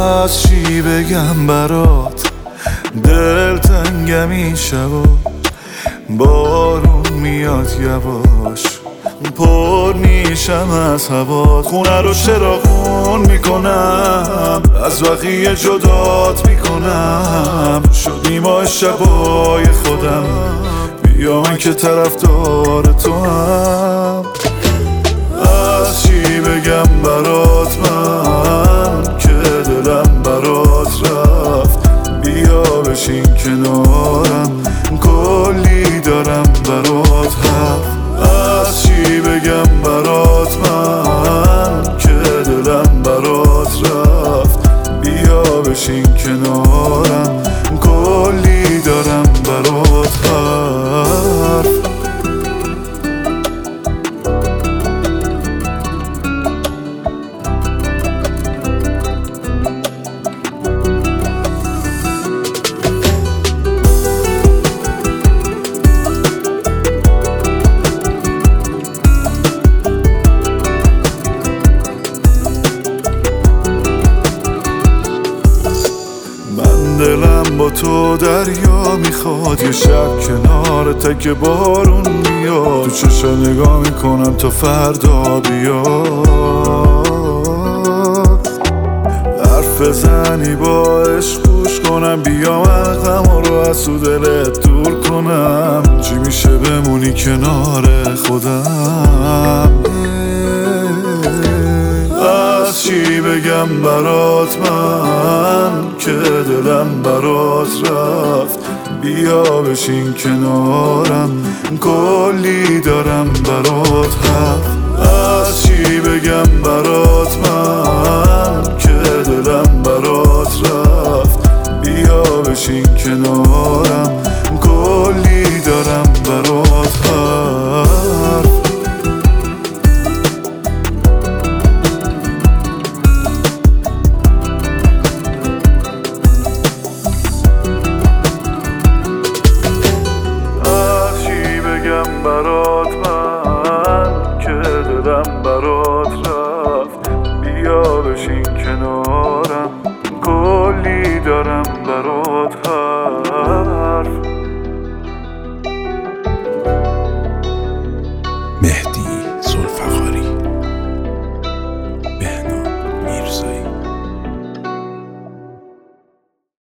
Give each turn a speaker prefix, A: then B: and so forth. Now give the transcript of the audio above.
A: از چی بگم برات، دل تنگم این شبا، بارون میاد یواش، پر میشم از هوات. خونه رو چراغون میکنم، از بقیه جدات میکنم، شدیم ما شبای خودم، بیا من که طرفدار تو هم. از چی بگم برات من که دلم برات رفت، بیا بشین کنارم، کلی دارم برات حرف. از چی بگم برات من که دلم برات رفت، بیا بشین کنارم، کلی دارم برات حرف. دلم با تو دریا میخواد، یه شب کنار تک بارون میاد، تو چشم نگاه میکنم تا فردا بیاد. حرف بزنی با عشق گوش کنم، بیا من غم رو از تو دلت دور کنم، چی میشه بمونی کنار خودم. از چی بگم برات من که دلم برات رفت، بیا بشین کنارم، کلی دارم برات حرف. از چی بگم برات من که دلم برات رفت، بیا بشین کنارم، کلی دارم برات حرف. برات من که دلم برات رفت، بیا بشین کنارم، کلی دارم